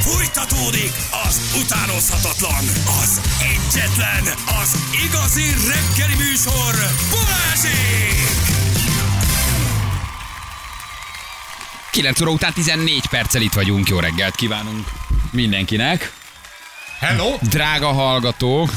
Fújtatódik az utánozhatatlan, az egyetlen, az igazi reggeli műsor, Balázsék! 9 óra után 14 perccel itt vagyunk, jó reggelt kívánunk mindenkinek. Hello! Drága hallgatók.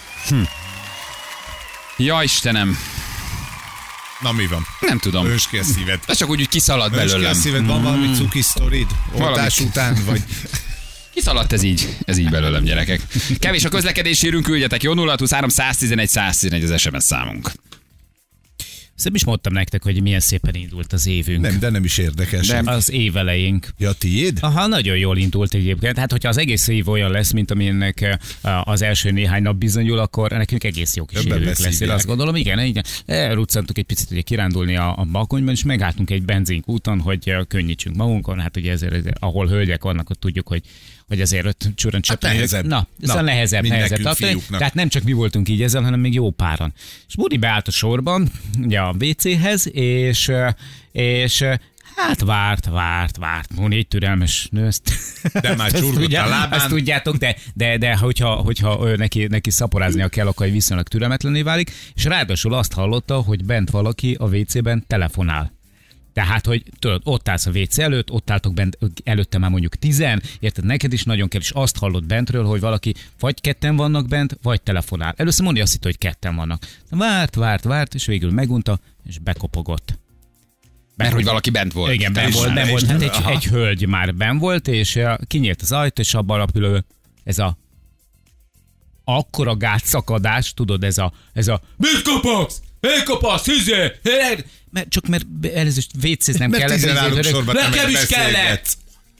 Ja Istenem. Na mi van? Nem tudom. Ösd ki a szíved. Ez csak úgy kiszaladt Ösd ki belőlem. a szíved, van valami cuki sztorid? Oltás Valami. után, vagy... Kiszaladt ez így belőlem, gyerekek. Kevés a közlekedési érünk, küldjetek jó 023 111 111 az SMS számunk. Szerintem is mondtam nektek, hogy milyen szépen indult az évünk. Nem, de nem is érdekes. Nem. Az évelejénk. Ja, tiéd? Aha, nagyon jól indult egyébként. Hát, hogyha az egész év olyan lesz, mint amilyennek az első néhány nap bizonyul, akkor nekünk egész jó kis Többen évünk lesz. Én beszívják. azt gondolom, igen. Elruccantuk egy picit ugye kirándulni a balkonyban, és megálltunk egy benzinkúton, hogy könnyítsünk magunkon. Hát ugye ezért ahol hölgyek vannak, ott tudjuk, hogy azért ott csúran csöppen. nehezebb. Na, ez a nehezebb nekünk, tartani. fiúknak. Tehát nem csak mi voltunk így ezzel, hanem még jó páran. És Budi beállt a sorban, ugye a WC-hez, és hát várt. Moni egy türelmes nő, De már csurgott a lábán. ezt tudjátok, de hogyha neki szaporáznia kell, akkor viszonylag türelmetlenné válik, és ráadásul azt hallotta, hogy bent valaki a WC-ben telefonál. Tehát, hogy tudod, ott állsz a WC előtt, ott álltok bent előtte már mondjuk 10, érted, neked is nagyon kell, és azt hallott bentről, hogy valaki vagy ketten vannak bent, vagy telefonál. Először mondja azt hitt, hogy ketten vannak. Várt, és végül megunta, és bekopogott. Mert hogy valaki bent volt. Igen, ben volt. Hát egy hölgy már ben volt, és kinyílt az ajtó, és abban alapülő ez a akkora gátszakadás, tudod, ez a mit kapsz? Mit kapsz? Mert előzős WC-znem Mert kellett. 10 állunk sorban, te Nekem meg is kellett! beszélgetsz.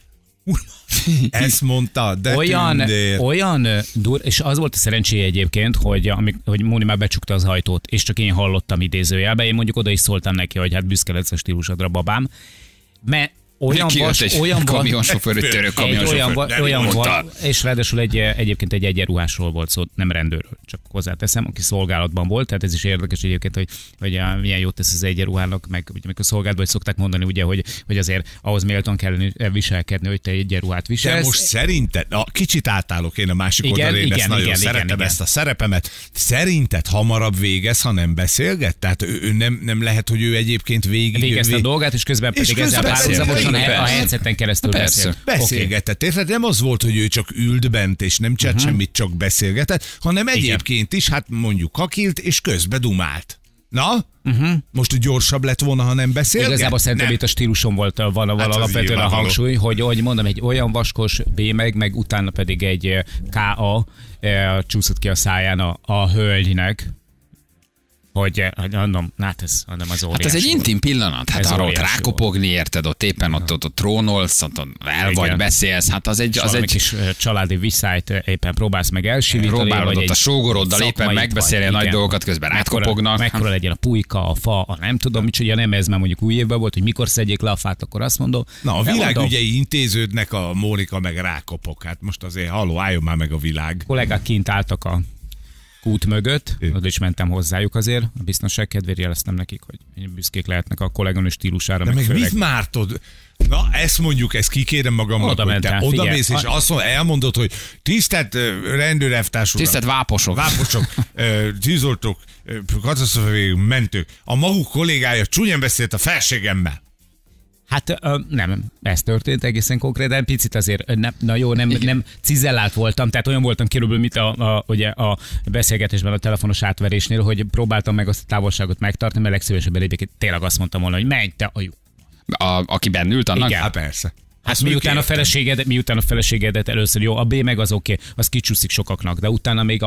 Ezt mondta, de Olyan és az volt a szerencséje egyébként, hogy Móni már becsukta az ajtót, és csak én hallottam idézőjelbe. Én mondjuk oda is szóltam neki, hogy hát büszke lesz a stílusodra, babám. Mert olyan kamionsofőr, egy török kamionsofőr. és ráadásul egyébként egy egyenruhásról volt szó, nem rendőrről, csak hozzáteszem, aki szolgálatban volt, tehát ez is érdekes egyébként, hogy milyen jót tesz az egyenruhának, meg amikor szolgálatban szokták mondani, ugye, hogy azért ahhoz méltóan kellene viselkedni, hogy te egyenruhát viselsz. De most szerinted, kicsit átállok én a másik oldalra, én ezt nagyon szeretem ezt a szerepemet. Szerinted hamarabb végez, ha nem beszélget? Tehát ő nem lehet, hogy ő egyébként végezte a dolgát, és közben pedig ezzel párhuzamosan a headseten keresztül beszélgetett. Érted? Nem az volt, hogy ő csak ült bent, és nem csinált semmit, csak beszélgetett, hanem egyébként is, hát mondjuk kakilt, és közbe dumált. Na? Most gyorsabb lett volna, ha nem beszélget? Igazából szerintem itt a stíluson van alapvetően a hangsúly, hogy mondom, egy olyan vaskos B meg utána pedig egy KA csúszott ki a száján a hölgynek, hogy mondom, hát ez az óriás. Hát ez egy intim pillanat, hát arról ott rákopogni, érted, ott éppen ott trónolsz, ott el vagy beszélsz, hát az egy kis családi viszályt éppen próbálsz meg elsivítani. Próbálod ott a sógoroddal éppen megbeszélni a nagy dolgokat, közben rákopognak. Mekkora legyen a pulyka, a fa, a nem tudom, micsoda, nem ez már mondjuk új évben volt, hogy mikor szedjék le a fát, akkor azt mondom. Na, a világügyei intéződnek, a Mónika meg rákopog. Hát most azért halló, álljon már meg a világ. Kollégák kint álltak a kút mögött, oda is mentem hozzájuk azért, a biztonság kedvéért jeleztem nekik, hogy büszkék lehetnek a kolléganő stílusára. De meg mit mártod? Na, ezt mondjuk, ezt kikérem magamnak, hogy te odamész, és azt mondod, elmondod, hogy tisztelt rendőrelvtárs uram, tisztelt váposok, tűzoltók, katasztrofai mentők, a maguk kollégája csúnyán beszélt a felségemmel. Hát nem, ez történt egészen konkrétan, picit azért, nem cizellált voltam, tehát olyan voltam körülbelül, mint ugye a beszélgetésben a telefonos átverésnél, hogy próbáltam meg azt a távolságot megtartani, mert legszívesebben egyébként tényleg azt mondtam volna, hogy menj te a jó. Aki benne ült annak? Igen. Hát persze. Hát miután a feleségedet először jó, a B meg az oké, az kicsúszik sokaknak, de utána még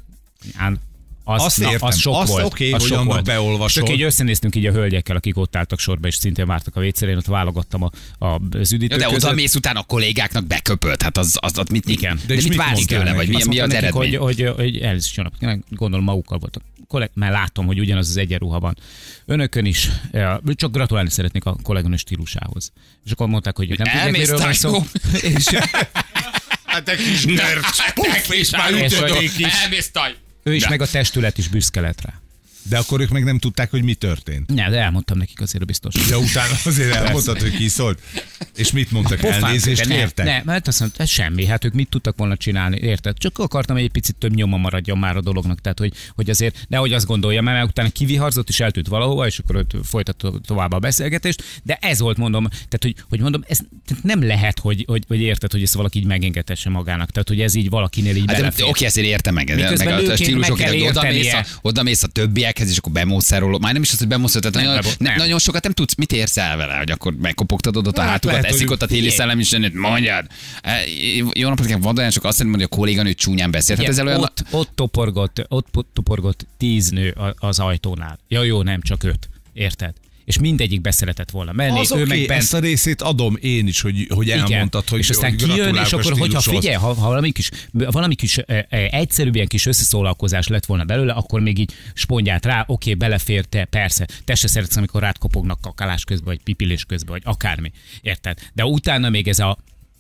azt értem, az sok azt volt. oké, hogy annak beolvasol. Csak így összenéztünk így a hölgyekkel, akik ott álltak sorba, és szintén vártak a WC-re, én ott válogattam az üdítők de között. oda mész utána a kollégáknak beköpölt, hát az mit, igen. De mit vársz tőle, vagy mi az eredmény? Hogy elnézést csinálnak, gondolom magukkal voltak. Mert látom, hogy ugyanaz az egyenruha van. Önökön is, csak gratulálni szeretnék a kolléganő stílusához. És akkor mondták, hogy nem tudják, miről van szó. Hát te kis nerd, puff, és már ütötték is. Elmész taj. Ő is, meg a testület is büszke lett rá. De akkor ők meg nem tudták, hogy mi történt. Ne, de elmondtam nekik azért biztos. Ja, utána azért elmondtad, hogy ki szólt. És mit mondtak? Elnézést kértek? Ne, mert azt mondta, semmi, hát ők mit tudtak volna csinálni, érted? Csak akartam, hogy egy picit több nyoma maradjon már a dolognak, tehát hogy azért nehogy azt gondolja, mert utána kiviharzott és eltűnt valahova, és akkor őt folytatta tovább a beszélgetést, de ez volt, mondom, tehát hogy mondom, ez nem lehet, hogy érted, hogy ezt valaki így megengedhesse magának, tehát hogy ez így valakinél így belefér. Oké, ezért értem meg a stílusok, oda mész a többiekhez, és akkor bemószerolod. Már nem is az, hogy bemószerolod, tehát nagyon sokat nem tudsz, mit érsz el vele, hogy akkor megkopogtatod ott a hátukat, eszik ott a téli szellem is, mondjad. Jó napot kell, van olyan sok azt mondja, hogy a kolléganő csúnyán beszélt. Hát olyan... Ott toporgott 10 nő az ajtónál. Ja, jó, nem, csak 5. Érted? És mindegyik beszeretett volna menni. Az oké, ezt a részét adom én is, hogy elmondtad, hogy és aztán kijön, és akkor, hogyha figyelj, ha valami kis egyszerűbb ilyen kis összeszólalkozás lett volna belőle, akkor még így spondját rá, oké, beleférte, persze. Te se szeretsz, amikor rád kopognak kakalás közben, vagy pipilés közben, vagy akármi. Érted? De utána még ez a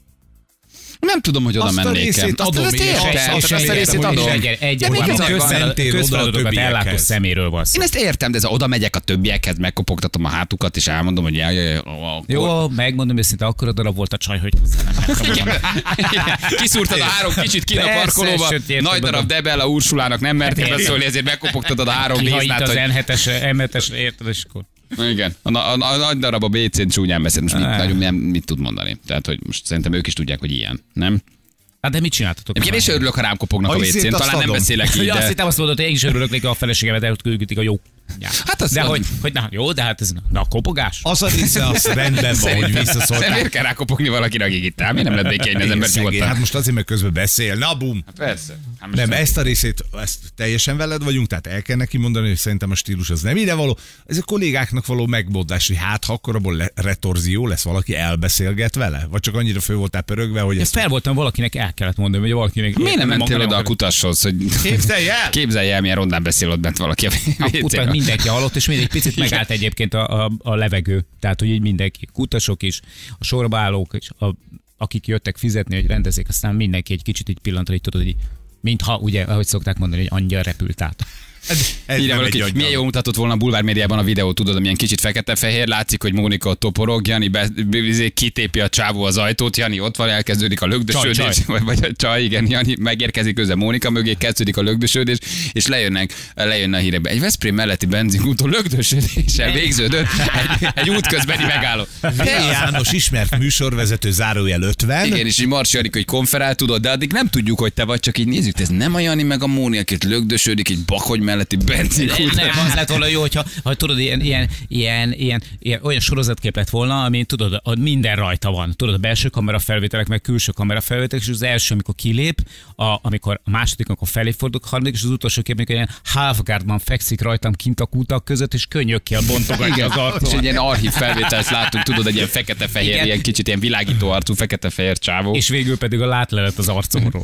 nem tudom, hogy oda mennék el. Azt a részét adom. Egy közfeladatokat ellátó szeméről van szó. Én ezt értem, de ez oda megyek a többiekhez, megkopogtatom a hátukat, és elmondom, hogy jó, megmondom őszintén, akkora darab volt a csaj, hogy kiszúrtad a 3 kicsit ki a parkolóba, nagy darab Debella Ursulának nem mertél beszólni, ezért megkopogtatod a 3 léznát. Az M7-es, érted, és akkor... Igen, a nagy darab a BC-n csúnyán beszél, most mit tud mondani? Tehát, hogy most szerintem ők is tudják, hogy ilyen, nem? Hát de mit csináltatok? Én is örülök, ha rám kopognak a WC-n, talán nem beszélek így, de... Azt hittem, azt mondod, hogy én is örülök neki, a feleségemet elküldik a jó. Ja. Hát az de hogy na jó, de hát ez a kopogás. Az a része, az rendben van, hogy visszaszóltál. Miért kell rákopogni valakinek, akik itt áll? Miért nem lehet békélni az ember nyugodtan? Hát most azért, mert közben beszél. Na bum! Hát persze. Hát nem, ezt a részét, ezt teljesen veled vagyunk, tehát el kell neki mondani, hogy szerintem a stílus az nem ide való. Ez a kollégáknak való megmondás, hogy hát ha akkor abból retorzió lesz, valaki elbeszélget vele? Vagy csak annyira fő voltál pörögve, hogy ezt... Fel voltam, valakinek el kellett mondani, hogy valakinek... Miért nem mentél oda a kutashoz, hogy képzelj el, milyen rondán beszél ott bent valaki a WC-ben. Mindenki hallott, és mindig picit megállt egyébként a levegő. Tehát, hogy így mindenki, kutasok is, a sorba állók is, akik jöttek fizetni, hogy rendezzék, aztán mindenki egy kicsit így pillantra, így tudod, hogy mintha, ugye, ahogy szokták mondani, hogy angyal repült át. Milyen jól mutatott volna a Bulvár médiában a videó, tudod, amilyen kicsit fekete-fehér, látszik, hogy Mónika ott toporog, Jani kitépi a csávó az ajtót, Jani ott van, elkezdődik a lögdösödés, vagy a csaj, igen, Jani megérkezik közben Mónika mögé, kezdődik a lögdösödés, és lejönne a hírekbe. Egy Veszprém melletti benzinkúton lögdösödéssel végződött egy útközbeni megálló. János ismert műsorvezető, zárójel 50. Igen, és így Marsi Arik, hogy konferál, tudod, de addig nem tudjuk, hogy te vagy, csak így nézzük, ez nem a Jani meg a Mónika, akit lögdösödik, egy bakony melletti benzinkút. Nem, az lett volna jó, ha tudod, ilyen olyan sorozatkép lett volna, ami tudod, minden rajta van. Tudod, a belső kamera felvételek, meg külső kamera felvételek, és az első, amikor kilép, amikor a második, amikor felé fordul, a harmadik, és az utolsó kép, amikor ilyen halfguardban fekszik rajtam kint a kutak között, és könnyökkel bontogatja az arcot. És egy ilyen archív felvételt láttunk, tudod, egy ilyen fekete-fehér, ilyen kicsit ilyen világító arcú, fekete-fehér csávó. És végül pedig a látlelet az arcomról.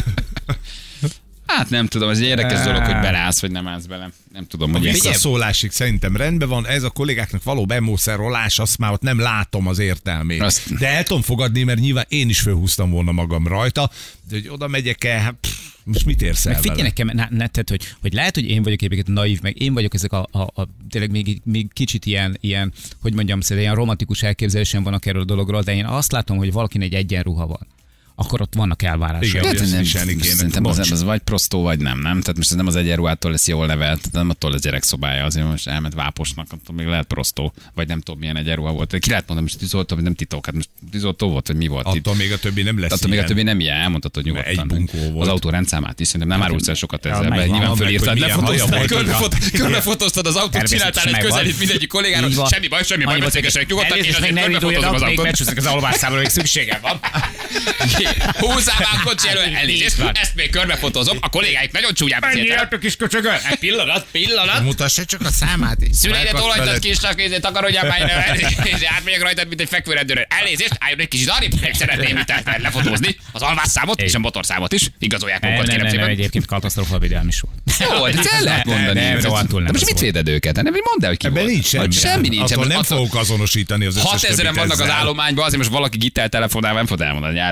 Hát nem tudom, ez egy érdekes dolog, hogy beleállsz, vagy nem állsz bele. Nem tudom, hogy visszaszólásig szerintem rendben van, ez a kollégáknak való bemószerolás, azt már ott nem látom az értelmét. De el tudom fogadni, mert nyilván én is fölhúztam volna magam rajta, de hogy oda megyek-e, hát most mit érsz el vele? Nekem, tehát, hogy lehet, hogy én vagyok egyébként naív, meg én vagyok ezek tényleg még kicsit ilyen, hogy mondjam, ilyen romantikus elképzelésem vannak erről a dologról, de én azt látom, hogy valakinek egy egyenruha van. Akkor ott vannak elvárások. Igen, szerintem az vagy prostó, vagy nem. Tehát most ez nem az egyenruhától lesz jól nevelt, nem attól az gyerekszobája, azért most elment váposnak, attól még lehet prostó, vagy nem tudom milyen egyenruha volt. Ki lehet mondani, most tűzoltó, vagy nem titok, hát most tűzoltó volt, vagy mi volt. Attól még a többi nem lesz. Attól még a többi nem ilyen, elmondtad, hogy nyugodtan. Egy bunkó volt. Az autó rendszámát is, szerintem nem árulsz el sokat ezzel, mert nyilván fölírtad, körbefotóztad az autót, csináltál egy közelít mindegyik kollégának, semmi baj, beszélgessenek nyugodtan, és azért körbefotózom az autót. Az alvászámra még szükségem van. Húzzál már a kocsi elő, elnézést, ezt még körbefotózom, a kollégáik nagyon csúnyán beszéltek. Mennyi a kis köcsögöl? Pillanat. Mutassa csak a számát is. Szüleidet olajtad kisnak, takarodjál már, átmegyek rajtad, mint egy fekvőrendőrön. Elnézést, álljon egy kicsit arrébb, szeretném itt lefotózni az alvásszámot és a motorszámot is. Igazolják magukat, kérem szépen. Nem, egyébként katasztrófa védelmi is volt. Jó, de el lehet mondani. De most mit véded őket? Nem, mondd el, hogy ki volt. Semmi nincs. Attól nem fogok azonosítani az összes 6000-en vannak az állományban, azért most valaki gitel telefonál, nem fog elmondani, el lehet mondani.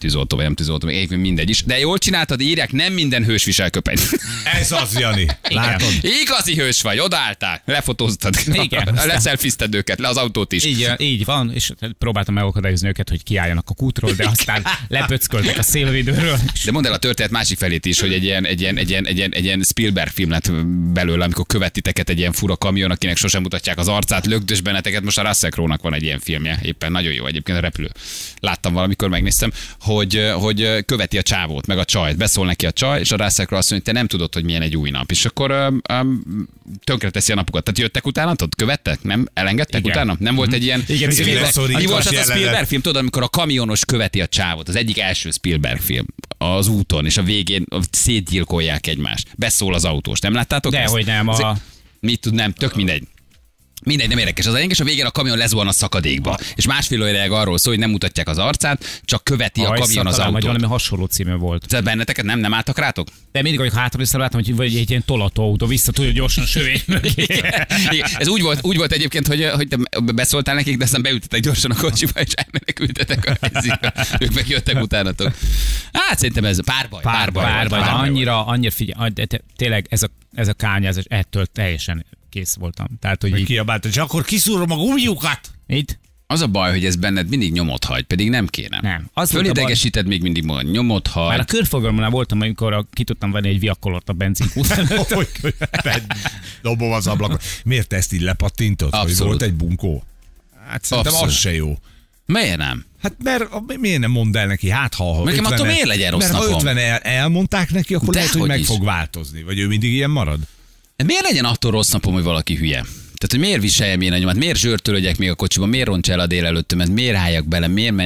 tűzoltó, vagy nem tűzoltó, még mindegy is. De jól csináltad, írják, nem minden hős visel köpenyt. Ez az, Jani. Látod? Igazi hős vagy, odaálltál, lefotóztad. Igen. Leszelfizted őket, le az autót is. Így van, és próbáltam megakadályozni őket, hogy kiálljanak a kútról, de aztán lepöcköltek a szélvédőről. De mondd el a történet másik felét is, hogy egy ilyen Spielberg film lett belőle, amikor követiteket egy ilyen fura kamion, akinek sosem mutatják az arcát, lögdös benneteket. Most a Russell Crowe-nak van egy ilyen filmje, éppen nagyon jó egyébként, a repülő. Láttam valamikor, megnéztem, hogy követi a csávót, meg a csajt, beszól neki a csaj, és a Russell Crowe azt mondja, te nem tudod, hogy milyen egy új nap. És akkor tönkreteszi a napokat. Tehát jöttek utána, tudod, követtek? Nem? Elengedtek Igen. utána? Nem volt egy ilyen... Igen, Mi volt az a Spielberg film, tudod, amikor a kamionos követi a csávot, az egyik első Spielberg film az úton, és a végén szétgyilkolják egymást. Beszól az autós. Nem láttátok ezt? Dehogy nem. Mit tud, nem, tök mindegy. Mindegy, nem érdekes. Az a lényeg, és a végén a kamion lezuhan a szakadékba. És másfél óráig arról szól, hogy nem mutatják az arcát, csak követi a kamion az autót. Vagy valami hasonló című volt. Tehát benneteket nem álltak rátok? De mindig, amikor hátra visszaláttam, hogy vagy egy ilyen tolatóautó vissza tudja gyorsan sövény mögé. Ez úgy volt egyébként, hogy te beszóltál nekik, de aztán beültetek gyorsan a kocsiba, és elmenekültetek a helyzikre. Ők meg jöttek utánatok. Hát szerintem ez párbaj. Annyira figyelj, tényleg ez a kányázás, ettől teljesen kész voltam. Tehát, hogy kiabált, és akkor kiszúrom a gumiukat. Itt? Az a baj, hogy ez benned mindig nyomot hagy, pedig nem kéne. Nem. Fölidegesíted még mindig magad, nyomot hagy. Már a körforgalomnál voltam, amikor ki tudtam venni egy viakolort a benzinkúton. Dobom az ablakot. Miért ezt így lepattintod, hogy volt egy bunkó? Hát szerintem az se jó. Miért nem? Hát mert miért nem mondd el neki? Hát ha nekem attól miért legyen rossz napom? Mert ha 50 elmondták neki, akkor lehet, hogy meg fog változni. Vagy ő mindig ilyen marad? Miért legyen attól rossz napom, hogy valaki hülye? Tehát, hogy miért viseljem én a nyomat, miért zsörtölögyek még a kocsiban, miért roncs el a délelőttömet, miért álljak bele, miért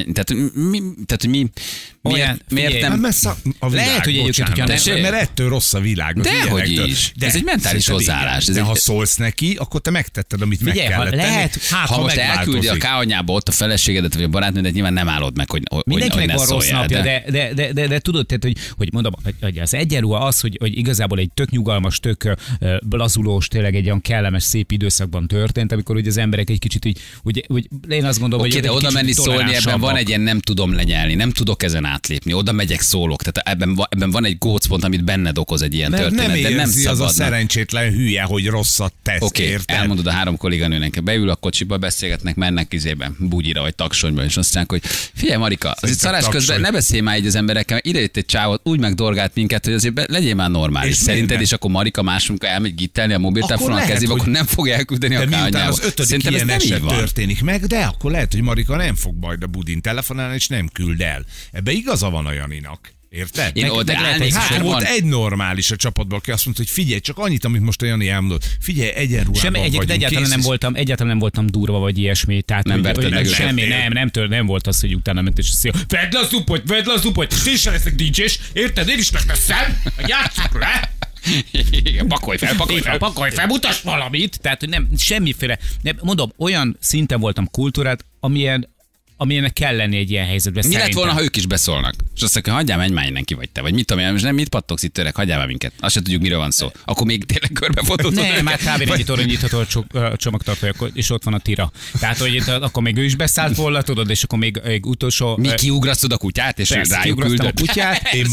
miért nem... Lehet, hogy egyébként, mert ettől rossz a világ. Dehogy is. Ez egy mentális hozzáállás. De ha szólsz neki, akkor te megtetted, amit meg kellett tenni. Ha most elküldi a K-anyába ott a feleségedet, vagy a barátnődet, nyilván nem állod meg, hogy mindenkinek van rossz napja, de de tudod, tehát, hogy mondom, hogy az egyenruha az, hogy igazából egy tök nyugalmas, tök lazulós, tényleg egy olyan kellemes, szép időszakban történt, amikor ugye az emberek egy kicsit így, úgy én azt gondolom, hogy de oda menni szólni, ebben van egy ilyen nem tudom lenyelni, nem tudok ezen átlépni, oda megyek szólok, tehát ebben van egy gócpont, amit benned okoz egy ilyen történet, nem de nem szabadna. Az a szerencsétlen hülye, hogy rosszat tesz, érted? Elmondod a 3 kolléganőnek, beül a kocsiba, beszélgetnek, mennek izébe, bugyira vagy taksonyba, és azt mondják, hogy figyelj Marika, az itt szarás közben ne beszélj már így az emberekkel, ide jött egy csávot, úgy megdorgált minket, hogy azért legyél már normális. Szerinted, és akkor Marika másunkra elmegy gittelni a mobiltelefonnal a kezébe, akkor nem fog elküldeni a K-anyába. Az 5. ilyen eset történik meg, de akkor lehet, hogy Marika nem fog majd a budin telefonálni, és nem küld el. Ebbe igaza van a Janinak. Érted? Volt egy normális a csapatban, aki azt mondta, hogy figyelj, csak annyit, amit most a Jani elmondott. Figyelj, egyenruhában vagyunk. Egyáltalán nem voltam durva, vagy ilyesmi. Tehát nem verted meg semmi, nem volt az, hogy utána ment, és szia, vedd le a zupot, és én sem leszek DJ-s, érted? Én is megveszem, játsszuk le! Igen, pakolj fel, mutass valamit! Tehát, hogy nem, semmiféle, nem, mondom, olyan szinten voltam kultúrát, amilyennek kell lenni egy ilyen helyzetben. Mi lett volna, ha ők is beszólnak? És azt mondja, hagyjál, menj már innen ki vagy te. Vagy mit tudom én, most nem mit pattogsz itt öreg, hagyjál már minket. Azt se tudjuk, miről van szó. Akkor még tényleg körbefotózod. Nem, már kb. Egy torony nyitható csomagtartója, és ott van a tira. Tehát, hogy akkor még ő is beszállt volna, tudod, és akkor még utolsó... Mi kiugrasztod a kutyát, és rájuk küldöd? a kutyát, én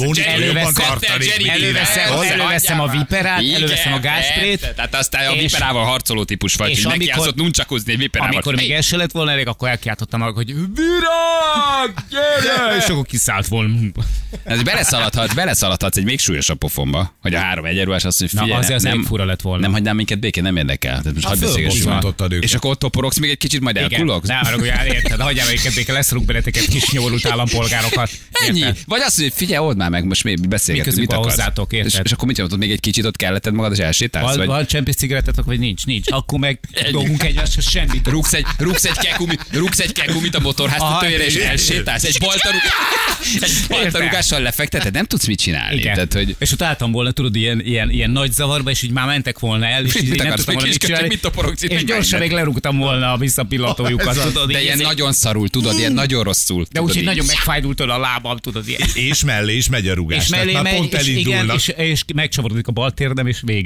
előveszem a viperát, előveszem a gázsprét. Tehát aztán a viperával harcoló típus vagy, és neki az ott nuncsakozni egy viperával. Amikor még ez se lett volna elég, akkor elkiáltottam magam, hogy virág, gyere! És akkor kiszállt volna. Ez beleszaladhatsz egy még súlyosabb pofonba, hogy a 3 egyenruhás azt mondja, figyelj, azért nem fura lett volna. Nem hagynám minket békén, nem érdekel. Tehát most hadd beszélgessünk. És akkor ott toporogsz még egy kicsit, majd elkulogsz? Nem, arra, hogy érted, hagyjál minket békén, leszorunk benneteket kis nyomorult állampolgárokat. Ennyi. Vagy azt mondja, figyelj, old már meg, most még beszélgetünk, mit akarsz. Hozzátok, érted? És akkor mit mondod, még egy kicsit ott kelletted magad, és elsétálsz? Van csempész cigarettetek, vagy nincs? Akkor meg dolgunk egymásra semmit. Rúgsz egy kekumit a motorház tetőjére, és elsétálsz. Egy baltarugással lefekteted, nem tudsz mit csinálni. Tehát, hogy... És ott álltam volna, tudod, ilyen nagy zavarba, és így már mentek volna el, és így nem tudtam volna mit csinálni. És gyorsan még lerúgtam volna a visszapillantójukat. De ilyen nagyon szarul, tudod, ilyen nagyon rosszul. De úgyhogy nagyon megfájdult a lábam, tudod, ilyen. És mellé is megy a rugás. És mellé megy, és megcsavarodik a bal térdem, és vége van.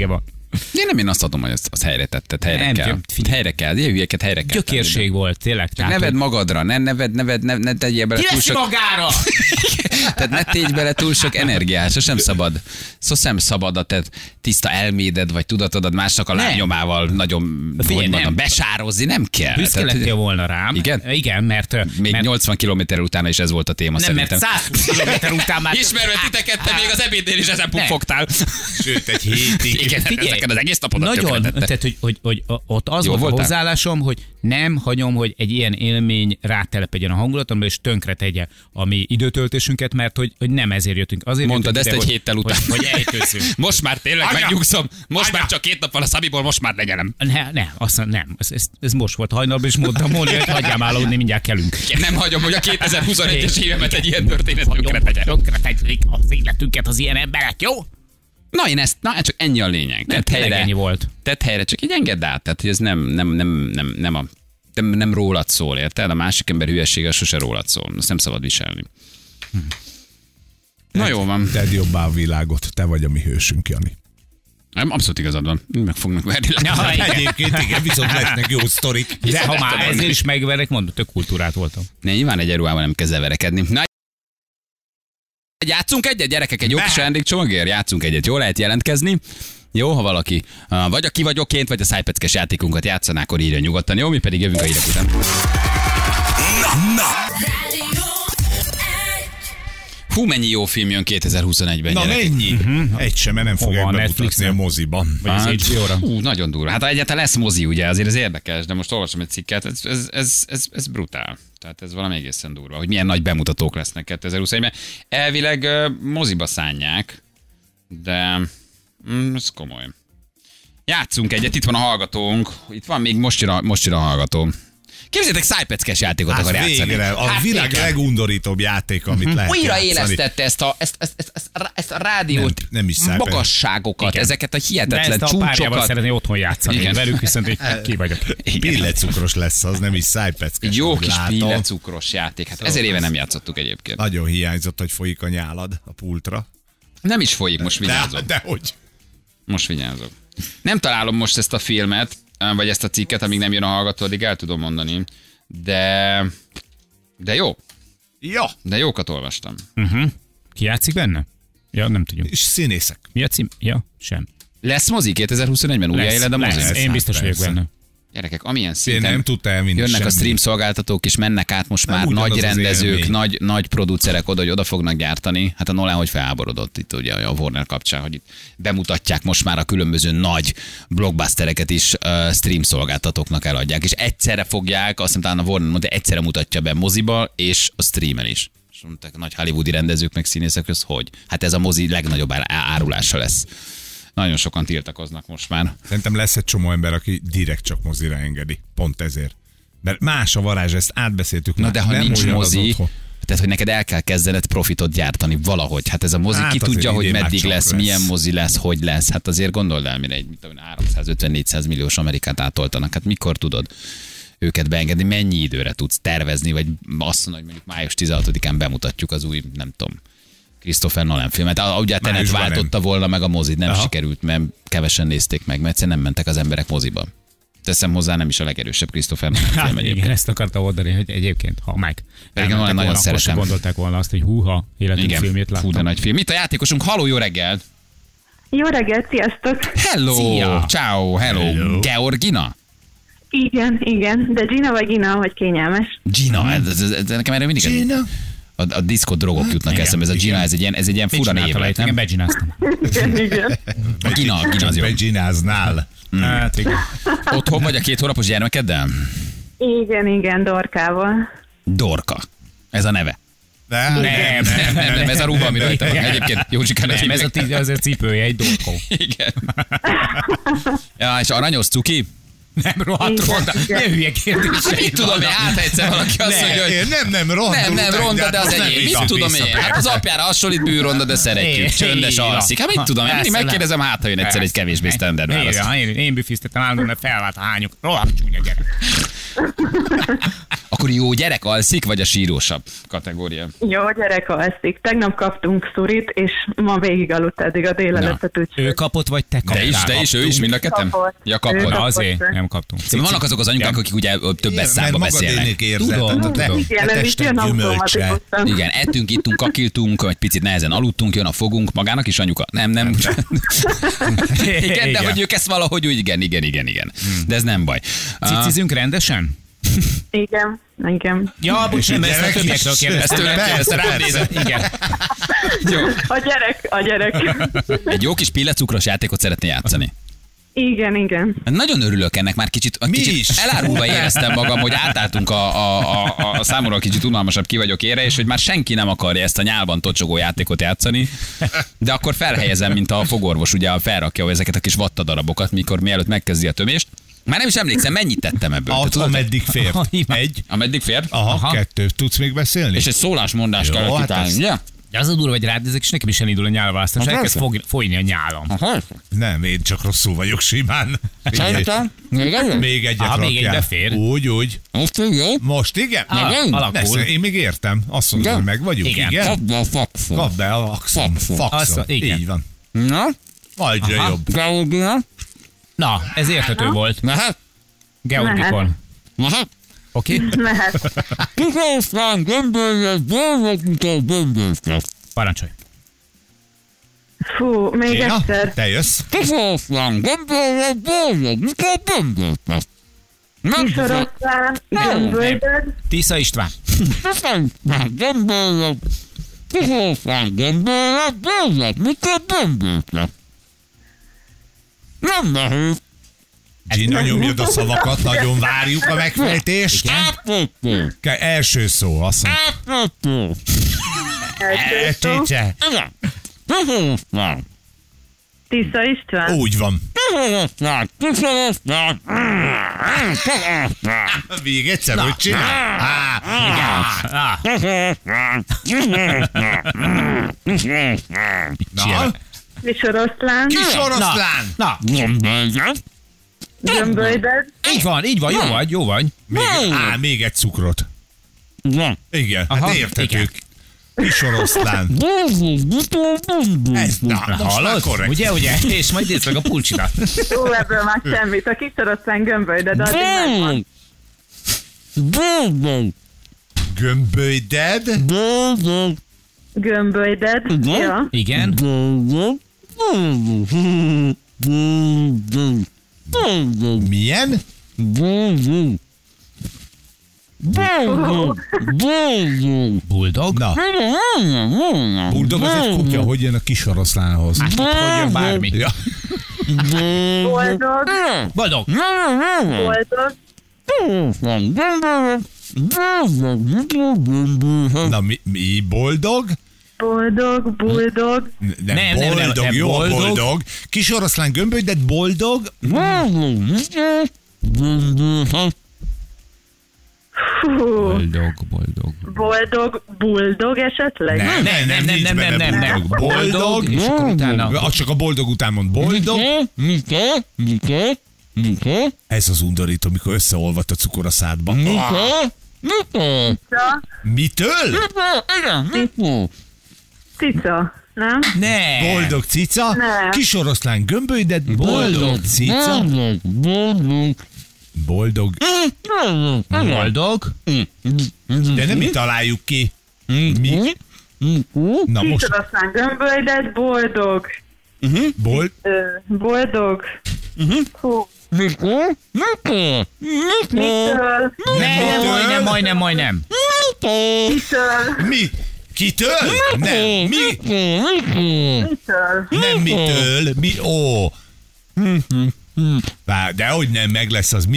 Én azt adom, hogy azt helyre tetted, helyre kell. Helyre kell, ilyen hülyeket helyre kell. Gyökérség volt, tényleg. Neved magadra, ne tegyél bele túl sok... magára! Tehát ne tégy bele túl sok energiát, sosem szabad. Sosem szabad a te tiszta elméded, vagy tudatodat másnak a lábnyomával nagyon besározni, nem kell. Büszke lettél volna rám. Igen? Igen, mert... Még 80 kilométer utána is ez volt a téma, szerintem. Nem, mert 120 kilométer után már... Ismerve titeket, te még az ebédnél is ezen puffogtál. Sőt, egy hétig. Igen, ezeken az egész napodat tönkretette. Tehát, hogy ott az volt a hozzáállásom, hogy nem hagyom, hogy egy ilyen élmény rátelepedjen a hangulatomra, és tönkre tegye a mi időtöltésünket, mert hogy nem ezért jöttünk. Azért mondtad ezt egy héttel után. Hogy ejtőzünk. Most már tényleg megnyugszom. Most már csak 2 nap van a Szabiból, most már legyenem. Nem. Ez most volt hajnalban, és mondtam, hogy hagyjál már aludni, mindjárt kelünk. Nem hagyom, hogy a 2021-es évemet egy ilyen történet tönkre tegye. Tönkre tegyék az életünket az ilyen emberek, jó? Na, csak ennyi a lényeg. Ennyi volt. Tedd helyre, csak így engedd át. Tehát, hogy ez nem rólad szól, érted? A másik ember hülyesége sose rólad szól. Azt nem szabad viselni. Na jó van. Tedd jobbá a világot, te vagy a mi hősünk, Jani. Abszolút igazad van. Meg fognak verni. Egyébként igen, viszont lesznek jó sztorik. De ha már ezért is megverek, mondod, tök kultúrát voltam. Nyilván egy ruhában nem kell verekedni. Na, játszunk egyet, gyerekek, egy jó kis ajándékcsomagért, játszunk egyet, jól lehet jelentkezni. Jó, ha valaki vagy a ki vagyokként, vagy a szájpeckes játékunkat játszaná, akkor írja nyugodtan. Jó, mi pedig jövünk a hírek után. Na! Hú, mennyi jó film jön 2021-ben, na gyerekek. mennyi? Egy sem, mert nem fogják bemutatni a moziban. Vagy az HBO-ra. Nagyon durva. Hát egyáltalán lesz mozi, ugye, azért ez érdekes, de most olvasom egy cikket, ez brutál. Tehát ez valami egészen durva, hogy milyen nagy bemutatók lesznek 2021-ben. Elvileg moziba szánják, de ez komoly. Játszunk egyet, itt van a hallgatónk, itt van még most jön a hallgató. Képzeljétek, szájpeckes játékot akar játszani. Végre, a világ legundorítóbb játék, amit lehet újra játszani. élesztette ezt a rádiót, nem is magasságokat, igen. ezeket a hihetetlen de ezt a párjával csúcsokat. szeretné otthon játszani. Igen. Velük viszont egy ki vagyok. Pillecukros lesz az, nem is szájpeckes. Jó kis pillecukros játék. Hát 1000 éve nem játszottuk egyébként. Nagyon hiányzott, hogy folyik a nyálad a pultra. Nem is folyik, most vigyázok. De hogy? Most vigyázok. Nem találom most ezt a filmet, vagy ezt a cikket, amíg nem jön a hallgató, addig el tudom mondani. De jó. Ja. De jókat olvastam. Ki játszik benne? Ja, nem tudjuk. És színészek. Mi a cím? Ja, sem. Lesz mozi 2021-ben? Újjáéled a mozi? Lesz. Én biztos vagyok benne. Gyerekek, amilyen Én szinten nem tudta elvinni jönnek semmi. a stream szolgáltatók, és mennek át most már ugyanaz nagy az rendezők, élmény. nagy producerek oda, hogy oda fognak gyártani. Hát a Nolan hogy felháborodott itt ugye a Warner kapcsán, hogy itt bemutatják most már a különböző nagy blockbustereket is stream szolgáltatóknak eladják, és egyszerre fogják, azt hiszem talán a Warner mondta, egyszerre mutatja be moziba és a streamen is. És mondták a nagy hollywoodi rendezők meg színészek, hogy hát ez a mozi legnagyobb árulása lesz. Nagyon sokan tiltakoznak most már. Szerintem lesz egy csomó ember, aki direkt csak mozira engedi. Pont ezért. Mert más a varázs, ezt átbeszéltük Na már. de ha nem nincs olyan az mozi, otthon. tehát hogy neked el kell kezdened profitot gyártani valahogy. Hát ez a mozi, Hát ki azért tudja, hogy idén már meddig csak lesz, milyen mozi lesz, hogy lesz. Hát azért gondold el, mire egy 350-400 milliós Amerikát átoltanak. Hát mikor tudod őket beengedni, mennyi időre tudsz tervezni, vagy azt mondod, hogy mondjuk május 16-án bemutatjuk az új, nem tudom, Christopher Nolan filmet. Ugye a Tenet váltotta volna meg a mozit, nem sikerült, mert kevesen nézték meg, mert egyszerűen nem mentek az emberek moziba. Teszem hozzá, nem is a legerősebb Christopher Nolan film egyébként. Igen, ezt akartam mondani, hogy egyébként, ha meg. Pedig nagyon szeretem. Gondolták volna azt, hogy húha, életünk filmjét láttam. Fú, de nagy film. Mit a játékosunk? Halló, jó reggelt! Jó reggelt, sziasztok! Hello! Szia. Ciao, hello! Georgina? Igen, de Gina vagy Gina, hogy kényelmes. Gina, ez nekem erre mindig... Gina? A diszkó drogok jutnak eszembe, ez a Gina, ez egy ilyen fura név. Igen, beggináztam. Igen. Gina az jó. Begináznál. Hát igen. Otthon vagy a 2 hónapos gyermekeddel? Igen, Dorkával. Dorka. Ez a neve. Nem, Nem, ez a ruha, ami rajta van. Egyébként Józsikának Nem, ez a cipője, egy dorkó. Igen. Ja, és aranyos cuki? Nem rohadt ronda. Milyen hülye kérdései. Mit tudom én, hát egyszer valaki azt mondja, hogy Nem, ronda. nem ronda, de az enyém. Mit tudom én? Hát az apjára hasonlít bűronda, de szeretjük. Csöndes alszik. Hát mit tudom én? Mindig megkérdezem, hát ha jön egyszer egy kevésbé standard választ. Én büfiztettem állandóan, mert felvált a hányok. Rohadt csúnya gyerek. Akkor jó gyerek alszik, vagy a sírósabb kategória? Jó, gyerek alszik. Tegnap kaptunk szurit, és ma végig aludt eddig a délelőttet. Ő kapott, vagy te kaptál? De is, ő is, mind a ketten? Kapott. Ja, kapott. Ő Azért nem kaptunk. Szóval vannak azok az anyukák, akik ugye többes számba beszélnek. Tudom. Igen, ez is jön automatikusan. Igen, ettünk, ittunk, kakiltunk, egy picit nehezen aludtunk, jön a fogunk, magának is anyuka. Nem. Igen, de hogy ők ezt valahogy úgy, igen. De ez nem baj. Cicizünk rendesen? Igen. Ja, bocsánat, ezt a többiektől kérdeztem. Ezt rám nézett. Igen. Jó. A gyerek. Egy jó kis pillecukros játékot szeretné játszani. Igen. Nagyon örülök ennek, már kicsit elárulva éreztem magam, hogy átálltunk a számomra kicsit unalmasabb ki vagyok ére, és hogy már senki nem akarja ezt a nyálban tocsogó játékot játszani, de akkor felhelyezem, mint a fogorvos, ugye felrakja ezeket a kis vattadarabokat, mielőtt megkezdi a tömést. Már nem is emlékszem, mennyit tettem ebből. Ameddig fér. Egy. Ameddig fér? Aha, 2. Tudsz még beszélni? És egy szólásmondás kell kitálni, ugye? De az a durva, hogy rád nézek, és nekem is elindul a nyálválasztás, elkezd folyni a nyálam. Nem, én csak rosszul vagyok simán. Még egyet rakjál. Még egy befér. Úgy. Most igen? Alakul. Én még értem. Azt mondom, hogy meg vagyunk. Igen. Kapd be a faxon. Így van. Na? Egyre jobb. Na, ez érthető volt. Georgikon. Oké? Mehet. Parancsolj. Fú, még egyszer. Te jössz. Kisoroszlán, gömbölydöd. Tisza István. Gina, nyomjad a szavakat, nagyon várjuk a megfejtést. Első szó, azt mondja. Csicse. Tisza István. Úgy van. Még egyszer, hogy csinál? Na? Kisoroszlán. Na. Gömbölydöd. Így van, jó vagy. Még egy cukrot. Igen, hát értetők. Kisoroszlán. Ez, most már korrekt. Ugye? És majd nézd meg a pulcsidat. Jó, ebből már semmit. A kisoroszlán gömbölydöd, addig megvan. Gömbölyded. Gömbölydöd. Ja. Igen. Milyen? Buldog? Na. Buldog az egy kutya, hogy jön a kisoroszlánhoz. Hát, hogy jön bármi. Ja. Boldog. Boldog. Na, mi boldog? Boldog. Nem, boldog, jó boldog. Kisoroszlán gömbölyded boldog. Boldog esetleg? Nem. Boldog. És akkor utána... Csak a boldog után mond boldog. Ez az undorító, amikor összeolvadt a cukor a szádba. Mitől? Cica, nem? Ne. Boldog cica. Nem. Kisoroszlán gömbölyded boldog cica. Boldog. De nem mi találjuk ki. Mi? Na most. Kisoroszlán gömbölyded boldog. Boldog. Hú. Mitől? Majdnem. Mi? Kitől? Nem. Mitől? Mi? Ó. Dehogy nem, meg lesz az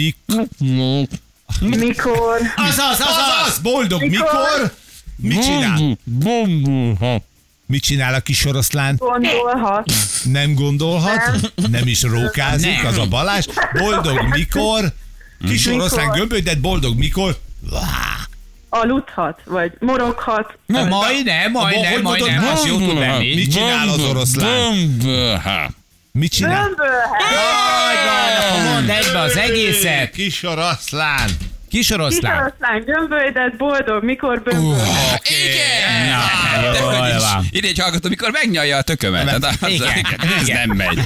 Mikor? Az! Boldog mikor? Mit csinál? Mit csinál a kisoroszlán? Gondolhat. Nem gondolhat? Nem is rókázik, az a Balázs. Boldog mikor? Kisoroszlán gömbölyded boldog mikor? Aludhat, vagy moroghat. Majdnem. Az jó tud lenni. Mit csinál az oroszlán? Mit csinál? Mondd egybe az egészet. Kisoroszlán. Kisoroszlán, gömbölydet, boldog, mikor bömböl. Igen! Na, jól van. Ide egy hallgató, mikor megnyalja a tökömet. Ez nem megy.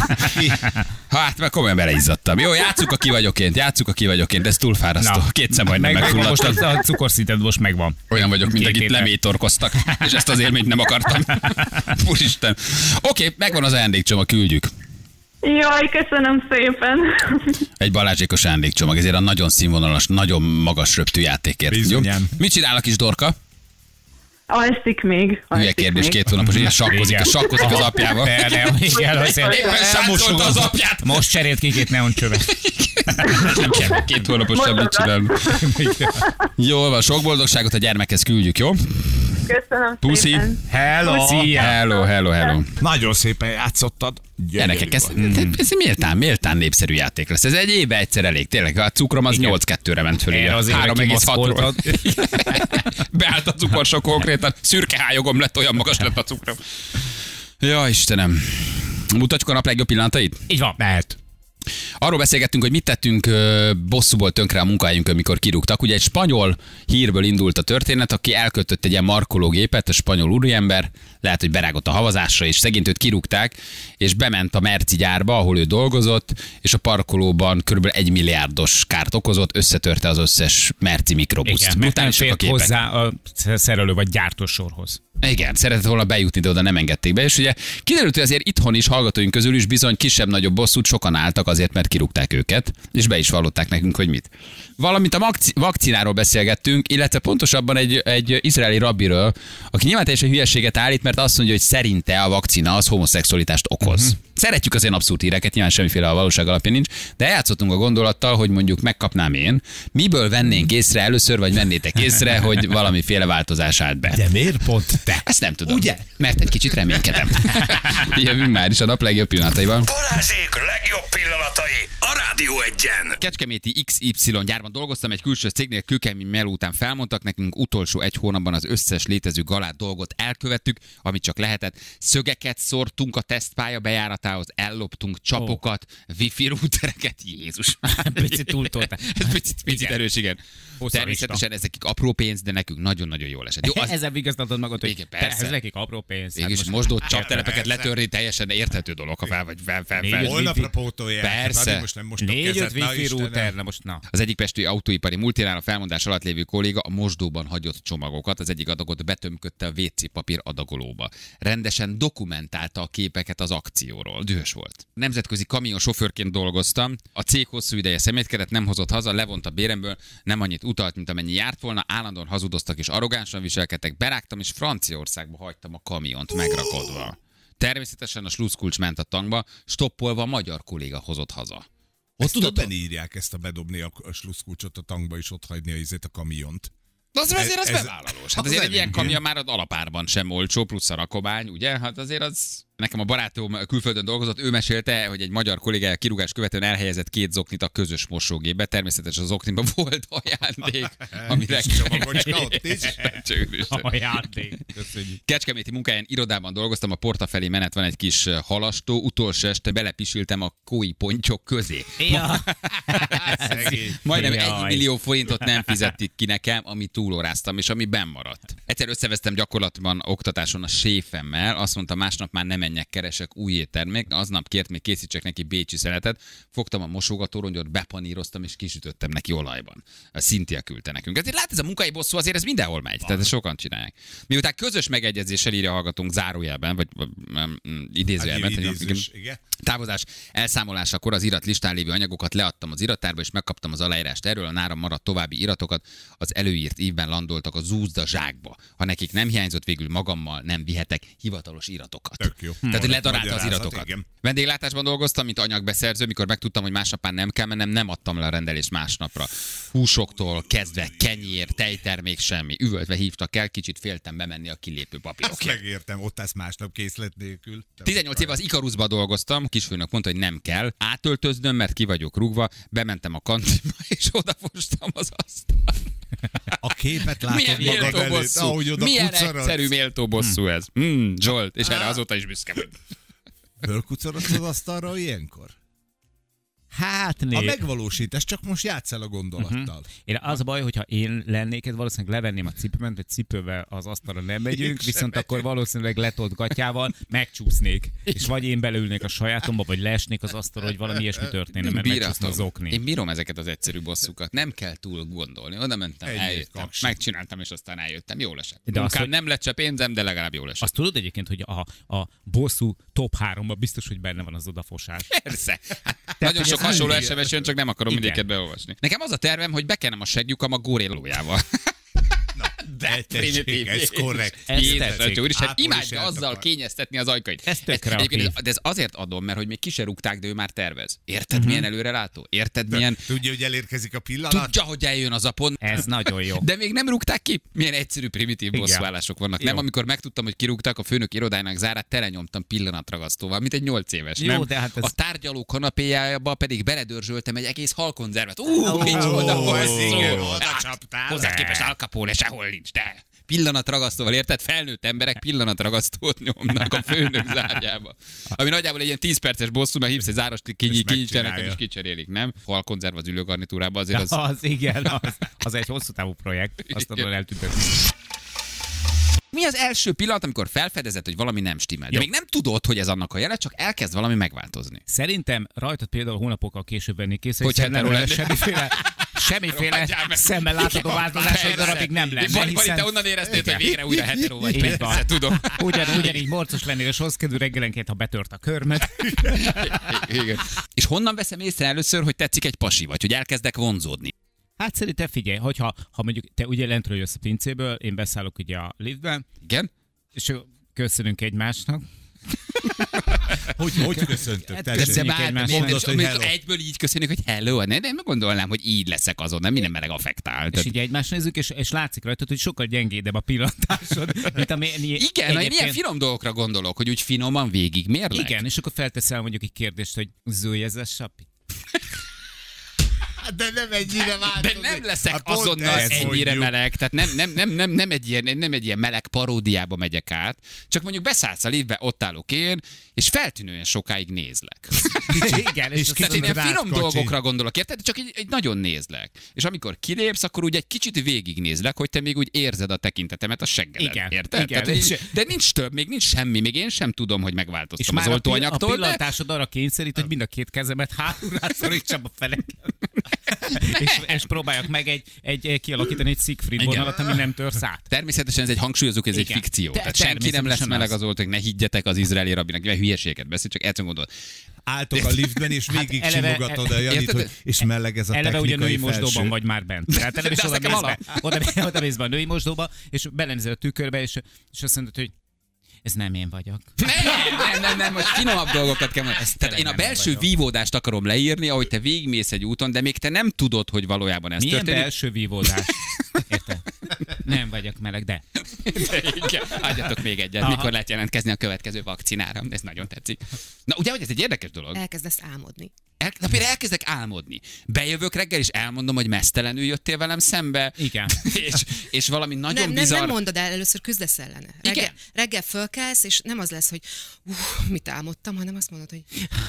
Hát, mert komolyan beleizzadtam. Jó, játsszuk a ki vagyok én, de ez túl fárasztó. Kétszer majdnem megfulladtam. Most a cukorszinted most megvan. Olyan vagyok, mint akit lemétorkoztak, és ezt az élményt nem akartam. Úristen. Oké, megvan az ajándékcsomag, küldjük. Jaj, köszönöm szépen. Egy Balázsékos ajándékcsomag, ezért a nagyon színvonalas, nagyon magas röptű játékért. Jó? Mit csinál a kis Dorka? Alszik még. Hülye kérdés, 2 hónapos, ilyen sakkozik az apjával. Éppen sátszolta az apját. Most cserélt ki 2 neoncsövet. Nem kell, 2 hónapos sem mit csinálni. Jól van, sok boldogságot a gyermekhez küldjük, jó? Köszönöm Puszi. szépen. Hello. Nagyon szépen játszottad. Gyerekek, ez méltán népszerű játék lesz. Ez egy évben egyszer elég. Tényleg, a cukrom az 8-2-re ment föl. 3,6-ról. Beállt a cukorsok konkrétan. Szürke hályogom lett, olyan magas lett a cukrom. Ja, Istenem. Mutatjuk a nap legjobb pillanatait? Így van. Mehet. Arról beszélgettünk, hogy mit tettünk bosszúból tönkre a munkahelyünkön, mikor kirúgtak. Ugye egy spanyol hírből indult a történet, aki elkötött egy ilyen markológépet, a spanyol úriember, lehet, hogy berágott a havazásra, és szegényt őt kirúgták, és bement a Merci gyárba, ahol ő dolgozott, és a parkolóban kb. 1 milliárdos kárt okozott, összetörte az összes Merci mikrobuszt. Igen, mert nem fért hozzá a szerelő vagy gyártósorhoz. Igen, szeretett volna bejutni, de oda nem engedték be, és ugye kiderült, hogy azért itthon is hallgatóink közül is bizony kisebb-nagyobb bosszút sokan álltak azért, mert kirúgták őket, és be is vallották nekünk, hogy mit. Valamint a vakcináról beszélgettünk, illetve pontosabban egy izraeli rabbiről, aki nyilván teljesen hülyeséget állít, mert azt mondja, hogy szerinte a vakcina az homoszexualitást okoz. Szeretjük az ilyen abszurd híreket, nyilván semmiféle a valóság alapján nincs, de eljátszottunk a gondolattal, hogy mondjuk megkapnám én, miből vennénk észre először, vagy vennétek észre, hogy valamiféle változás állt be. De miért pont te? Ezt nem tudom. Ugye? Mert egy kicsit reménykedem. Jövünk már is a nap legjobb pillanataiban. Balázsék legjobb pillanatai a Rádió 1-en. Kecskeméti XY gyárban dolgoztam, egy külső cégnél kőkemény meló után felmondtak nekünk, utolsó 1 hónapban az összes létező galát dolgot elkövettük, amit csak lehetett. Szögeket szórtunk a tesztpálya bejáratához, elloptunk csapokat, wifi routereket, Jézus. Picit túltoltál. Ez picit erős, igen. Természetesen ezek apró pénz, de nekünk nagyon-nagyon jól esett. Jó, ezzel vigasztatod magad, hogy igen, persze. ez nekik apró pénz. Mégis mosdót csaptelepeket letörni teljesen érthető dolog, ha fel vagy fel. Holnapra pótolják. Persze. Most nem mostok 4-5 kezet. wifi router, most na. Az egyik pesti autóipari multinál a felmondás alatt lévő kolléga a mosdóban hagyott csomagokat, az egyik adagot betömködte a WC papír adagolóba. Rendesen dokumentálta a képeket az akcióról. Dühös volt. Nemzetközi kamion sofőrként dolgoztam, a cég hosszú ideje szemétkedett, nem hozott haza, levont a béremből, nem annyit utalt, mint amennyi járt volna, állandóan hazudoztak és arrogánsan viselkedtek, berágtam és Franciaországba hagytam a kamiont megrakodva. Természetesen a sluszkulcs ment a tankba, stoppolva a magyar kolléga hozott haza. Ott tudod, írják ezt bedobni a sluszkulcsot a tankba és ott hagyni a kamiont. De azért az bevállalós. Hát azért egy ilyen kamion már az alapárban sem olcsó, plusz a rakomány, ugye? Hát azért az... Nekem a barátom külföldön dolgozott, ő mesélte, hogy egy magyar kollégája kirúgás követően elhelyezett 2 zoknit a közös mosógépbe. Természetesen az zokniban volt ajándék, amire... Ajándék. Kecskeméti munkáján irodában dolgoztam, a porta felé menet van egy kis halastó, utolsó este belepisültem a kói pontyok közé. Ja. Majdnem 1 millió forintot nem fizették ki nekem, ami túlóráztam, és ami benn maradt. Egyszer összevesztem gyakorlatban oktatáson a séfemmel, azt mondta, másnap már nem menjek, keresek új éttermét, aznap kért, még készítsek neki bécsi szeletet, fogtam a mosogatórongyot, bepaníroztam és kisütöttem neki olajban. A Cynthia küldte nekünk. Ezért lát, ez a munkai bosszú azért ez mindenhol megy, tehát ezt sokan csinálják. Miután közös megegyezéssel írja hallgatunk zárójelben, vagy idézőjelben, távozás elszámolásakor az iratlistán lévő anyagokat leadtam az irattárba, és megkaptam az aláírást erről, a náram maradt további iratokat, az előírt évben landoltak a zúzda zsákba. Ha nekik nem hiányzott, végül magammal nem vihetek hivatalos iratokat. Tök jó. Tehát, hogy ledarálta az iratokat. Igen. Vendéglátásban dolgoztam, mint anyagbeszerző, mikor megtudtam, hogy másnapán nem kell mennem, nem adtam le a rendelést másnapra. Húsoktól kezdve kenyér, tejtermék, semmi. Üvöltve hívtak el, kicsit féltem bemenni a kilépő papírokért. Azt megértem, ott állsz másnap készlet nélkül. 18 év az Ikarusba dolgoztam, a kisfőnök mondta, hogy nem kell. Átöltöznöm, mert ki vagyok rúgva, bementem a kantinba, és odafostam az asztalt. A képet látod magad előtt, ahogy oda milyen kucarodsz. egyszerű méltó bosszú ez. Zsolt, és erre azóta is büszke vagy. Fölkucorodsz az asztalra ilyenkor? Hát A megvalósítás, csak most játsz el a gondolattal. Én az a baj, hogyha én lennék, valószínűleg levenném a cipőmet, vagy cipővel az asztalra nem megyünk, viszont akkor valószínűleg letolt gatyával megcsúsznék. És vagy én belülnék a sajátomba, vagy leesnék az asztalra, hogy valami ilyesmi történne, mert megcsúszna az okni. Én bírom ezeket az egyszerű bosszukat. Nem kell túl gondolni. Oda mentem, eljöttem, megcsináltam, és aztán eljöttem. Jól esett. Munkám nem lett se pénzem, de legalább jól esett. Azt tudod egyébként, hogy a bosszú top 3-ban biztos, hogy benne van az odafosás. Persze. Hát, nagyon sok hasonló SMS jön, csak nem akarom mindéket beolvasni. Nekem az a tervem, hogy bekenem a seglyukam a górélójával. De tessék, ez korrekt. Úristen, imádja azzal kényeztetni az ajkait. Ez tök kreatív. De ez azért adom, mert hogy még ki se rúgták, de ő már tervez. Érted, milyen előrelátó? Érted, milyen... Tudja, hogy elérkezik a pillanat? Tudja, hogy eljön az a pont. Ez nagyon jó. De még nem rúgták ki? Milyen egyszerű, primitív bosszúállások vannak. Jó. Nem, amikor megtudtam, hogy kirúgták a főnök irodájának zárát, telenyomtam pillanatragasztóval, mint egy 8 éves. Jó, nem? de hát ez... A tárgyaló kanapéjába pedig beledörzsöltem egy egész halkonzervet. Micsoda bosszú! Hozzá képest Al Capone sehol nincs, de... Pillanatragasztóval, érted? Felnőtt emberek pillanatragasztót nyomnak a főnök zárjába. Ami nagyjából egy ilyen 10 perces bosszú, mert hívsz egy zárost, kinyitsenek, és kicserélik, nem? Halkonzerv az ülőgarnitúrában azért az... Az igen, az egy hosszú távú projekt, azt tudom eltüntetni. Mi az első pillanat, amikor felfedezed, hogy valami nem stimmel? De még nem tudod, hogy ez annak a jele, csak elkezd valami megváltozni. Szerintem rajtad például hónapokkal később venni kész, hogy Hogyha nem lesz semmiféle szemmel látható változás, egy darabig nem lenne. Vagy te onnan éreztél, hogy végre újra hetero vagy. Így van. Tudom. Ugyanígy morcos lennél, és hoz kedvű reggelenként, ha betört a körmet. Igen. És honnan veszem észre először, hogy tetszik egy pasi, vagy hogy elkezdek vonzódni? Hát szerintem figyelj, hogyha mondjuk te ugye lentről jössz a pincéből, én beszállok ugye a liftben, Igen? és köszönünk egymásnak. Hogy köszöntök? Egyből így köszönjük, hogy hello, nem gondolnám, hogy így leszek azon, nem minden meleg affektál. És így egymást nézzük, és látszik rajtad, hogy sokkal gyengédebb a pillantásod, mint ami igen, én ilyen finom dolgokra gondolok, hogy úgy finoman végig mérlek. Igen, és akkor felteszel mondjuk egy kérdést, hogy Zúj, ez a sapi? De nem ennyire változik. De nem leszek azonnal ennyire meleg, tehát nem egy ilyen meleg paródiába megyek át, csak mondjuk beszállsz a liftbe, ott állok én, és feltűnően sokáig nézlek. Igen, és tehát én ilyen finom dolgokra gondolok, érted? Csak egy nagyon nézlek. És amikor kilépsz, akkor úgy egy kicsit végignézlek, hogy te még úgy érzed a tekintetemet a seggedet. Érted? Igen. De nincs több, még nincs semmi, még én sem tudom, hogy megváltoztam az oltóanyagtól. A pillantásod arra kényszerít, hogy mind a két kezemet hátulra szorítsam a feleket. és próbáljak meg kialakítani egy Siegfried vonalat, ami nem törsz át. Természetesen ez egy hangsúlyozók, ez egy fikció. Tehát senki nem lesz meleg az oltóanyag, ne higgyetek az izraeli rabinak, mert hülyeséget beszél, csak egyszerűen gondolod. Álltok a liftben, és végig simogatod a Janit, hogy és meleg ez a eleve technikai ugye női felső. mosdóban vagy már bent. Tehát eleve is oda mész be a női mosdóba, és belenézel a tükörbe, és azt mondod, hogy ez nem én vagyok. Nem, most finomabb dolgokat kell mondani. Tehát én a belső vívódást akarom leírni, ahogy te végigmész egy úton, de még te nem tudod, hogy valójában ez történik. Milyen belső vívódás? Érted? Nem vagyok meleg, de. Adjatok még egyet, mikor lehet jelentkezni a következő vakcinára. Ez nagyon tetszik. Na ugye, hogy ez egy érdekes dolog. Elkezdesz álmodni. Na például elkezdek álmodni. Bejövök reggel, és elmondom, hogy mesztelenül jöttél velem szembe. Igen. és valami nagyon bizarr... Nem mondod el, először küzdesz ellene. Reggel fölkelsz, és nem az lesz, hogy mit álmodtam, hanem azt mondod, hogy...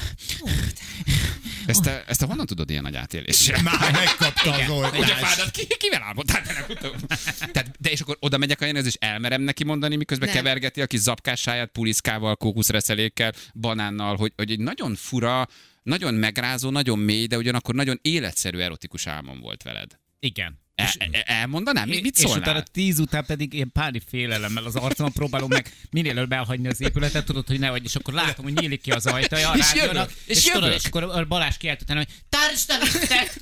Ezt honnan tudod ilyen nagy átéléssel? Már megkapta az oltást. Kivel álmodtál de és akkor oda megyek a Janihoz, és elmerem neki mondani, miközben kevergeti a kis zapkássáját puliszkával, kókuszreszelékkel, banánnal, hogy egy nagyon fura, nagyon megrázó, nagyon mély, de ugyanakkor nagyon életszerű erotikus álmom volt veled. Igen. Elmondanám? Mit szólnál? És utána 10 után pedig ilyen páni félelemmel az arcomon próbálom meg minél előbb elhagyni az épületet, tudod, hogy nehogy, és akkor látom, hogy nyílik ki az ajtaja a rádiónak, és akkor Balázs kiállt utána, hogy tartsd a liftet!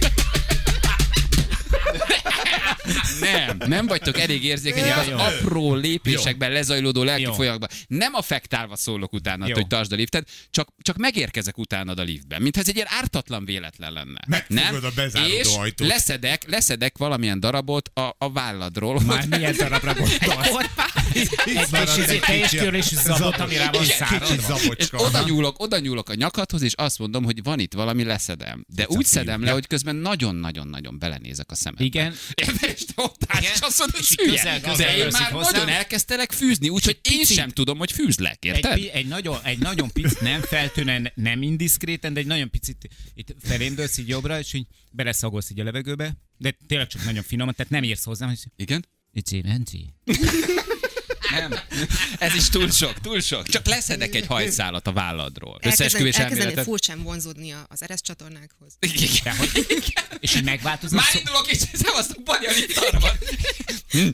Nem vagytok elég érzékenyek az apró lépésekben lezajlódó lelki folyamokban. Nem affektálva szólok utána, hogy tartsd a liftet, csak megérkezek utánad a liftben, mintha ez egy ilyen ártatlan véletlen lenne. Megfogod a bezáródó ajtót. Leszedek valamilyen darabot a válladról. Már milyen darabra gondolsz? Egy teljes körülésű zabot, amire van száradva. Oda nyúlok a nyakadhoz, és azt mondom, hogy van itt valami, leszedem. De úgy szedem le, hogy közben nagyon-nagyon-nagyon belenézek a szemedbe. Igen. És te ott állsz, és azt mondod, hogy hülye. De én már nagyon elkezdtelek fűzni, úgyhogy én sem tudom, hogy fűzlek, érted? Egy nagyon picit, nem feltűnően, nem indiszkréten, de egy nagyon picit itt feléndölsz így jobbra, és így beleszagolsz így a levegőbe, de tényleg csak nagyon finoman, tehát nem érsz hozzám, hogy... Igen? Icsi, Benci. Nem. Ez is túl sok. Csak leszedek egy hajszálat a válladról. Összeesküvés elkezdeni elméletet. furcsán vonzódni az Eresz csatornákhoz. És így megváltozol. Már indulok, és szevasztok, Banyar itt arra van. Én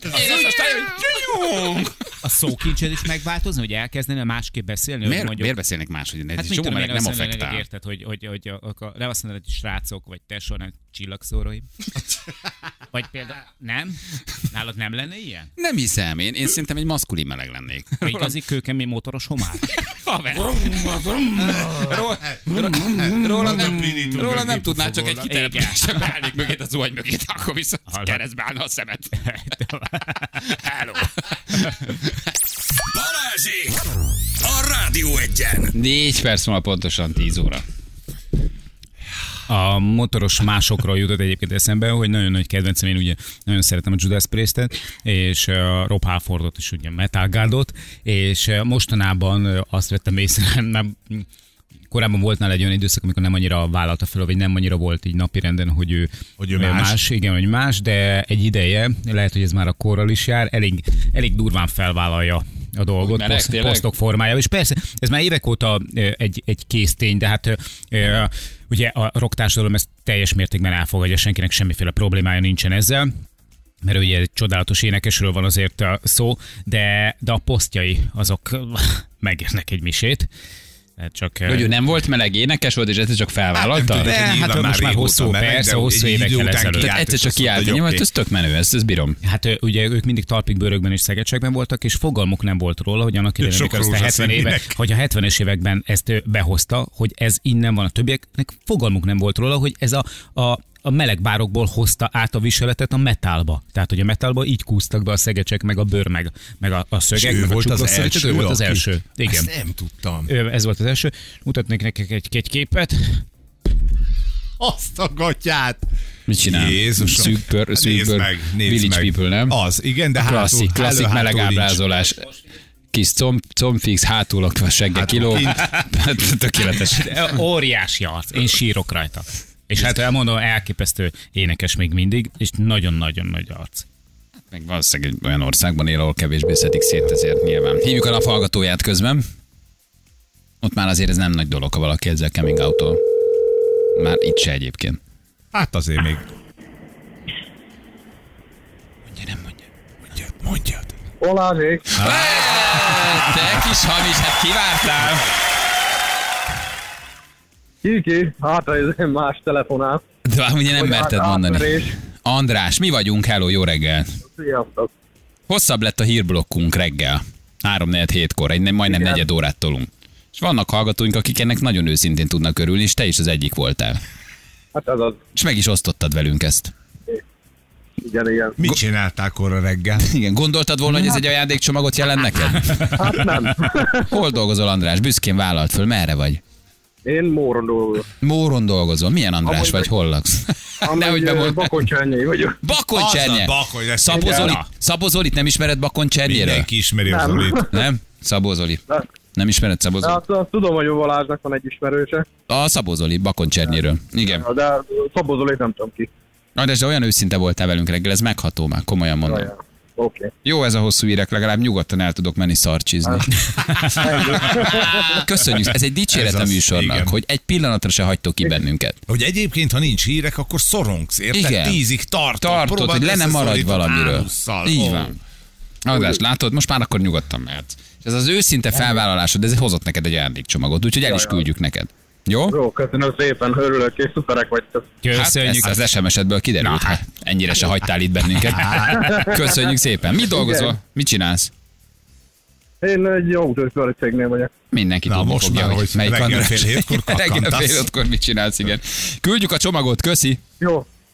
a szókincsed is megváltozni, hogy elkezdeni másképp beszélni? Miért beszélnek máshogy? Ez Hát egy csomó meleg nem affektál. Érted, hogy le azt mondod, hogy srácok, vagy tesó, nem csillagszóróim? Vagy például, nem? Nálad nem lenne ilyen? Nem hiszem, én szerintem egy maszkulin meleg lennék. Igazi kőkemény motoros homár. Róla nem tudnál, csak egy kitelepülésen beállnék mögét a zuhany mögét, akkor viszont keresztbe állna a szemed. Hello. Balázsék! A Rádió Egyen! 4 perc múlva pontosan 10 óra. A motoros másokról jutott egyébként eszembe, hogy nagyon nagy kedvencem, én ugye nagyon szeretem a Judas Priestet, és a Rob Halfordot is, ugye Metal Godot, és mostanában azt vettem észre, nem, korábban volt nála egy olyan időszak, amikor nem annyira vállalta fel, vagy nem annyira volt így napirenden, hogy ő más. Igen, hogy más, de egy ideje, lehet, hogy ez már a korral is jár, elég durván felvállalja a dolgot, posztok formája. És persze, ez már évek óta egy késztény, de hát ugye a rocktársadalom ezt teljes mértékben elfogadja, senkinek semmiféle problémája nincsen ezzel, mert ugye egy csodálatos énekesről van azért szó, de a posztjai azok megérnek egy misét. Csak, hogy ő nem volt meleg, énekes volt, és egyszer csak felvállalta? Hát most már hosszú évekkel ezelőtt. Egyszer csak kiállt, hogy ez tök menő, ezt bírom. Hát ugye ők mindig talpig-bőrökben és szegecsekben voltak, és fogalmuk nem volt róla, hogy annak idején, amikor ezt a 70-es években ezt behozta, hogy ez innen van, a többieknek fogalmuk nem volt róla, hogy ez a melegbárokból hozta át a viseletet a metálba. Tehát, hogy a metálba így kúztak be a szegecsek, meg a bőr, meg a szögek, meg a csuklaszszerűt. Ő volt az első. Igen. Ezt nem tudtam. Ez volt az első. Mutatnék nekik egy képet. Azt a gatyát! Mit csinál? Jézusom. Szűkbőr, Village People, nem? Az, igen, de klasszik meleg ábrázolás. Kis combfix, hátul a segge kiló. Tökéletes. Óriási arc. Én sírok rajta. És hát elmondom, elképesztő énekes még mindig, és nagyon-nagyon nagy arc. Meg valószínűleg egy olyan országban él, ahol kevésbé szedik szét, ezért nyilván. Hívjuk a naphallgatóját közben. Ott már azért ez nem nagy dolog, ha valaki ezzel coming out-tól. Már itt se egyébként. Hát azért még. Mondja, nem mondja. Mondjad. Balázsék! Te kis hamis, hát kivártál. Kiki, hát ez más telefonál. De már ugye nem merted mondani. Átverés. András, mi vagyunk? Hello, jó reggel. Sziasztok! Hosszabb lett a hírblokkunk reggel. 3-4-7-kor, majdnem negyed órát tolunk. És vannak hallgatóink, akik ennek nagyon őszintén tudnak örülni, és te is az egyik voltál. Hát ez az. És meg is osztottad velünk ezt. Igen. Mit csináltál korra reggel? Igen, gondoltad volna, hogy ez egy ajándékcsomagot jelent neked? Hát nem. Hol dolgozol, András? Büszkén vállalt föl, merre vagy? Én Móron dolgozom. Móron dolgozol. Milyen András Amúgy vagy? Hol laksz? Bakoncsernyi vagyok. Bakoncsernye? Szabó Zolit nem ismered Bakoncsernyiről? Mindenki ismeri a Zolit. Nem? Szabó Zoli. Nem ismered Szabó Zolit? Hát tudom, hogy a Balázsnak van egy ismerőse. A Szabó Zoli, Bakoncsernyiről. Igen. De Szabó Zolit nem tudom ki. András, de olyan őszinte voltál velünk reggel, ez megható már, komolyan mondom. Okay. Jó ez a hosszú hírek, legalább nyugodtan el tudok menni szarcsizni. Köszönjük, ez egy dicsérete műsornak, igen. Hogy egy pillanatra se hagytok ki bennünket. Hogy egyébként, ha nincs hírek, akkor szorongsz, érted? Igen. 10-ig tartod, hogy le nem maradj valamiről. Így van. András, látod, most már akkor nyugodtan mehetsz. Ez az őszinte felvállalásod, ez hozott neked egy ajándékcsomagot, úgyhogy el is küldjük neked. Jó, köszönöm szépen, örülök, és szuperek vagytok. Köszönjük. Hát az SMS-edből kiderült, hát ennyire se hagytál itt bennünket. Köszönjük szépen. Mit dolgozol? Igen. Mit csinálsz? Én egy autós cégnél vagyok. Mindenki tudni most fogja, már, hogy melyik reggel fél hétkor reggel fél hétkor mit csinálsz, igen. Küldjük a csomagot, köszi. Jó,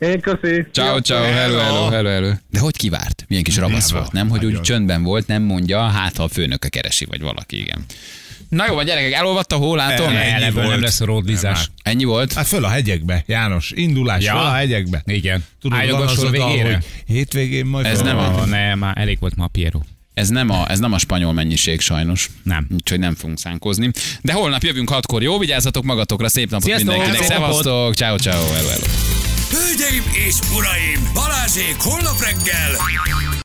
Én köszi. Ciao, hello. De hogy kivárt? Milyen kis ravasz volt, nem? Hogy úgy csöndben volt, nem mondja, hát ha a főnöke keresi, vagy valaki, igen. Na jó, van gyerekek, elolvadt a hó, látom? Ebből nem lesz a ródvízás. Ennyi volt? Hát föl a hegyekbe, János. Indulás föl a hegyekbe. Igen. Tudod, van az a végére. Hétvégén majd... Ez nem a... Nem, már elég volt ma a Piero. Ez nem a spanyol mennyiség sajnos. Nem. Úgyhogy nem fogunk szánkozni. De holnap jövünk 6-kor. Jó, vigyázzatok magatokra, szép napot mindenkinek. Szevasztok, ciao, hello. Hölgyeim és uraim, Balázsék holnap reggel